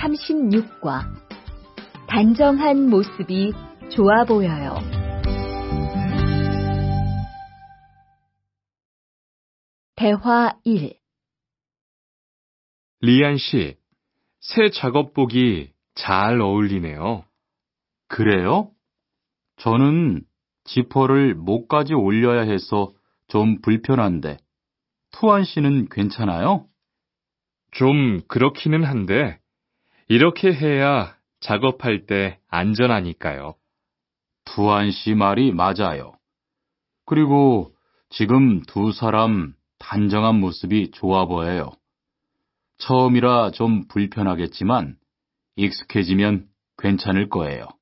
36과 단정한 모습이 좋아 보여요. 대화 1. 리안 씨, 새 작업복이 잘 어울리네요. 그래요? 저는 지퍼를 목까지 올려야 해서 좀 불편한데, 투안 씨는 괜찮아요? 좀 그렇기는 한데, 이렇게 해야 작업할 때 안전하니까요. 투안 씨 말이 맞아요. 그리고 지금 두 사람 단정한 모습이 좋아 보여요. 처음이라 좀 불편하겠지만 익숙해지면 괜찮을 거예요.